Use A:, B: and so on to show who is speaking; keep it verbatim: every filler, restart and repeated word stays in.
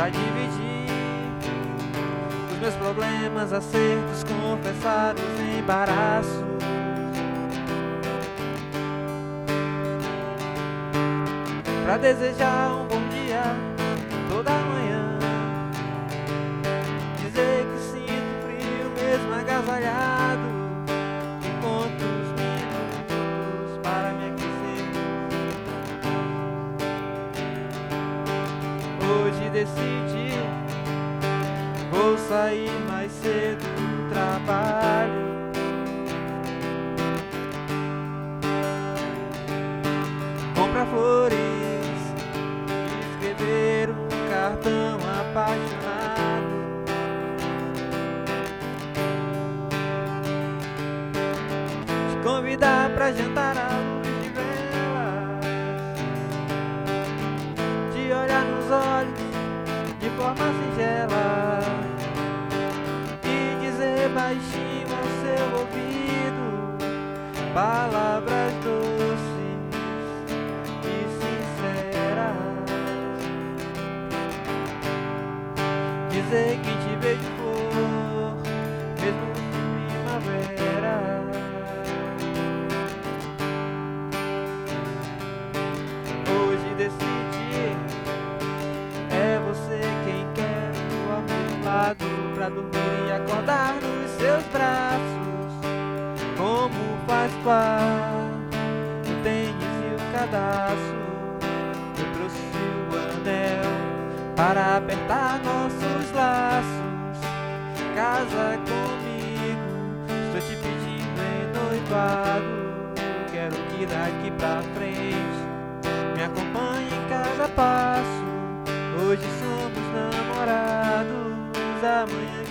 A: pra dividir os meus problemas, acertos, confessar os embaraços. Pra desejar um bom dia toda manhã, dizer que sinto frio mesmo agasalhado, e conto os minutos para me aquecer. Hoje decidi, vou sair mais cedo do trabalho. Comprar flores, escrever um cartão apaixonado. Te convidar pra jantar à luz de velas, te olhar nos olhos de forma singela e dizer baixinho ao seu ouvido palavras doces e sinceras. Dizer que te vejo flor, mesmo em primavera. Hoje decidi, é você quem quero ao meu lado, pra dormir e acordar nos seus braços, como faz par o tênis e o cadastro. Eu trouxe o anel para apertar nossos laços. Casa comigo, estou te pedindo em noivado. Quero que daqui pra frente me acompanhe em cada passo. Hoje somos namorados, amanhã